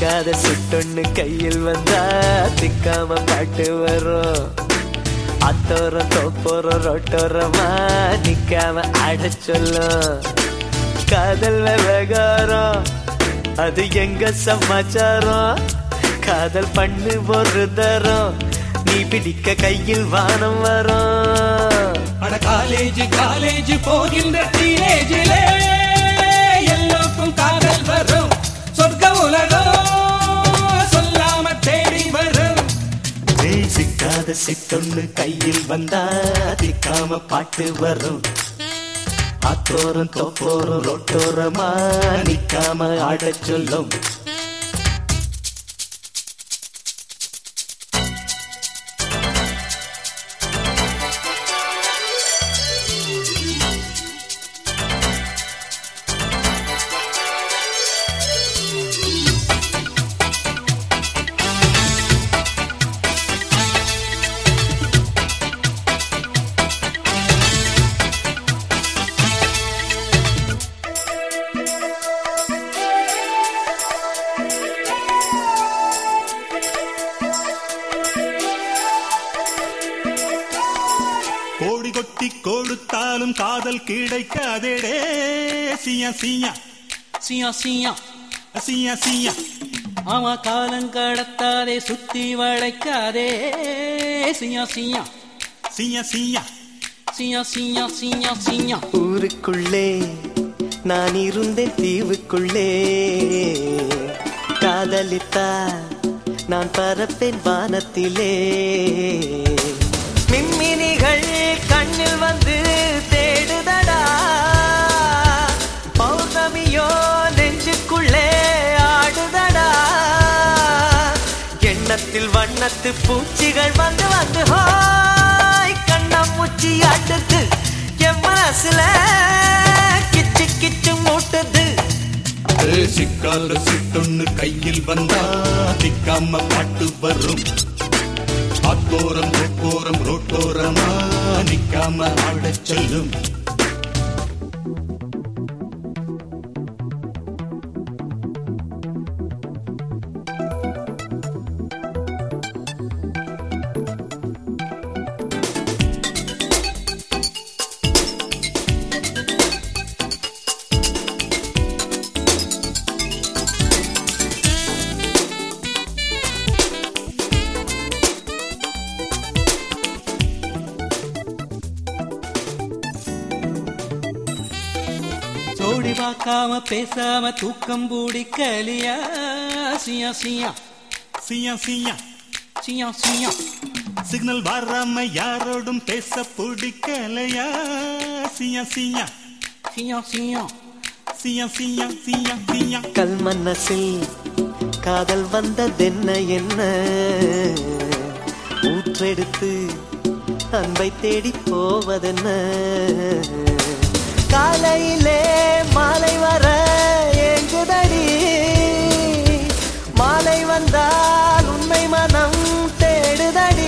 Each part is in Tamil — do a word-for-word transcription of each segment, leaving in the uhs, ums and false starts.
சிக்காத சுட்டொன்னு கையில் வந்தா திக்காம பாட்டு வரும். அத்தோரம் தோப்போரம் ரொட்டோரமா நிக்காம ஆட சொல்லும். காதல் விவகாரம் அது எங்க சமாச்சாரம். காதல் பண்ணு ஒரு தரம் நீ பிடிக்க கையில் வானம் வரும். அட காலேஜ் காலேஜ் போகின்ற டீனேஜிலே எல்லோருக்கும் காதல் வரும். சொர்க்க உலகம் சொல்லாம தேடி வரும். சிக்காத சிட்டொன்னு கையில் வந்தா திக்காம பாட்டு வரும். அத்தோரம் தோப்போரம் ரொட்டோரமா நிக்காம ஆட சொல்லும். கோடி கொட்டி கொடுத்தாலும் காதல் கிடைக்காதேடே. சியா சியா சியா சியா சியா சியா ஆமா காலம் கடத்தாதே சுத்தி வளைக்காதே. சியா சியா சியா சியா சியா சியா சியா சியா ஊருக்குள்ளே நான் இருந்தேன் தீவுக்குள்ளே. காதலித்தா நான் பறப்பேன் வானத்திலே. மின்மினிகள் கண்ணில் வந்து தேடுதடா. பௌர்ணமியோ நெஞ்சுக்குள்ளே ஆடுதடா. எண்ணத்தில் வண்ணத்து பூச்சிகள் வந்து வந்து ஹாய் கண்ணாமூச்சி ஆட்டுது. என் மனசுல கிச்சு கிச்சு மூட்டுது. சிக்கால சிட்டொன்னு கையில் வந்தா திக்காம பாட்டு வரும். அத்தோரம் தொப்போரம் ரோட்டோரமா நிக்காம ஆட சொல்லும். ஜோடி பார்க்காம பேசாம தூக்கம் பூடிக்கலியா. சியா சியா சியா சியா சியா சியா சிக்னல் வராம யாரோடும் பேச பிடிக்கலையா. சியா சியா சியா சியா சியா சியா சியா சியா கல் மனசில் காதல் வந்ததென்ன என்ன. ஊற்றெடுத்து அன்பை தேடி போவதென்ன. காலையிலே மாலை வர ஏங்குதடி. மாலை வந்தால் உண்மை மனம் தேடுதடி.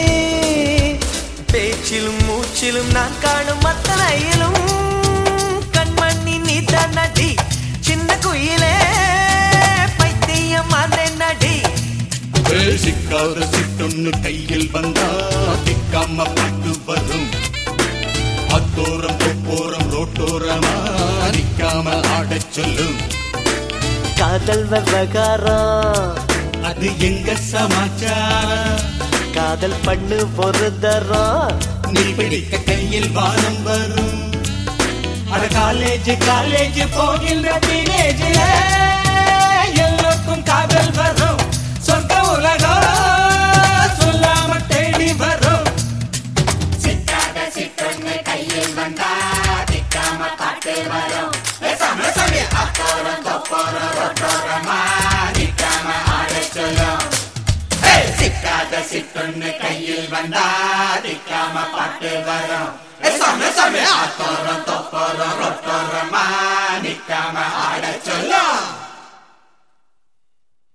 பேச்சிலும் மூச்சிலும் நான் காணும் அத்தனையிலும் கண்மணி நீ தன்னடி. சின்ன குயிலே பைத்தியம் அதென்னடி. சிக்காத சிட்டொன்னு கையில் வந்தா திக்காம பாட்டு வரும். அத்தோரம் தொப்போரம் ரோட்டோரமா நிக்காம ஆட சொல்லும். காதல் விவகாரம் அது எங்க சமாச்சாரம். காதல் பண்ணு ஒரு தரம் நீ பிடிக்க கையில் வானம் வரும். அட காலேஜ் காலேஜ் போகின்ற டீனேஜில எல்லோருக்கும் காதல் வரும். சொர்க்க உலகம் சொல்லாம தேடி வரும். சிக்காத சிட்டொன்னு கையில் வந்தா திக்காம பாட்டு வரும். அத்தோரம் தொப்போரம் ரொட்டோரமா நிக்காம ஆட சொல்லும். சிக்காத சிட்டொன்னு கையில் வந்தா திக்காம பாட்டு வரும். அத்தோரம் தொப்போரம் ரொட்டோரமா நிக்காம ஆட சொல்லும்.